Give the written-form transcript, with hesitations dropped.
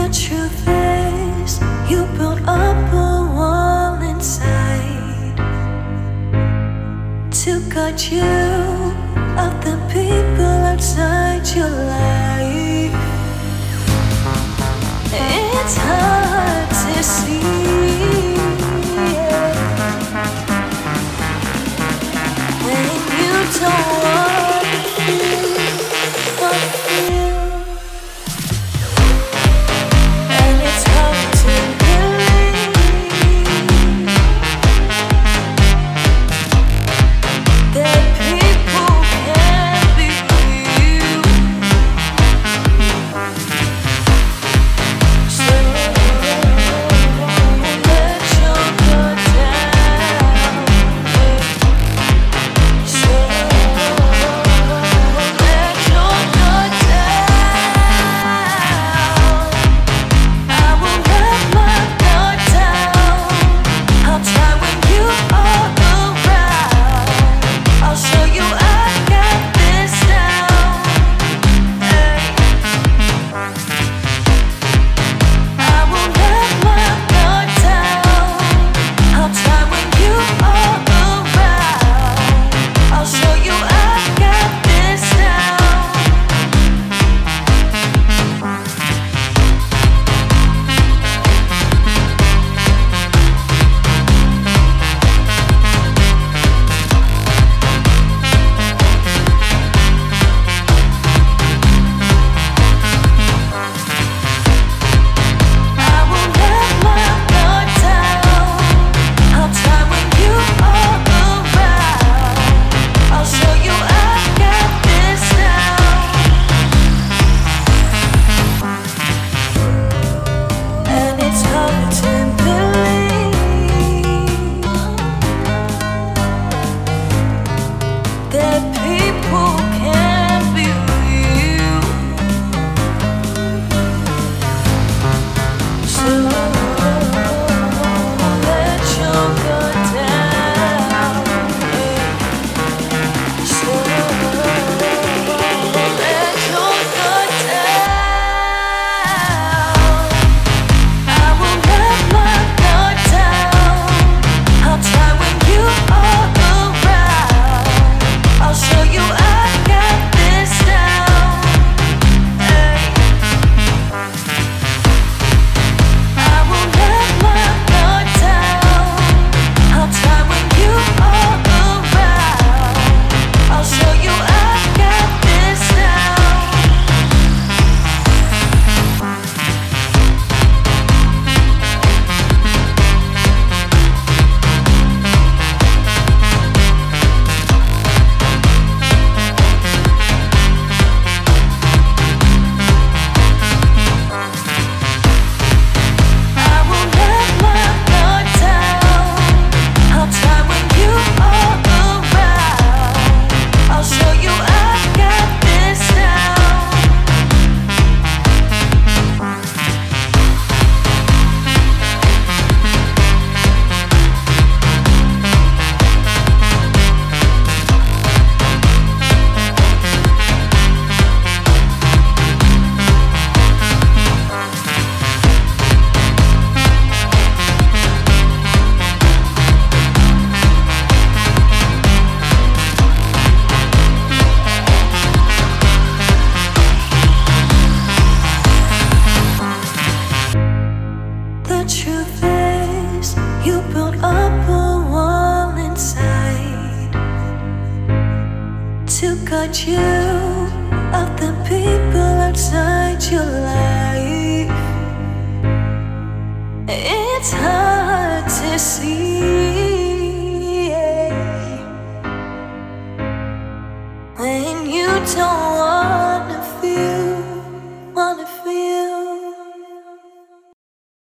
truth is, you built up a wall inside to cut you off the people outside your life. It's hard to see when you don't want to feel. And it's hard to believe that people can be you. So let your guard down. So let your guard down. I will let my guard down. I'll try when you are around. I'll show you I got this down. I will let my guard down. I'll try when you are around. I'll show you I got this down. I will let my guard down. I'll try when you are around. I'll show you I got this down. And it's hard to believe that people can be you. So let your guard down. So let your guard down. I will let my guard down. I'll try when you are around. I'll show you I got this down. I will let my guard down. I'll try when you are around. I'll show you I got this down. I will let my guard down. I'll try when you are around. I'll show you I got this down. The truth is, you built up a wall inside to cut you off the people outside your life. It's hard to see when you don't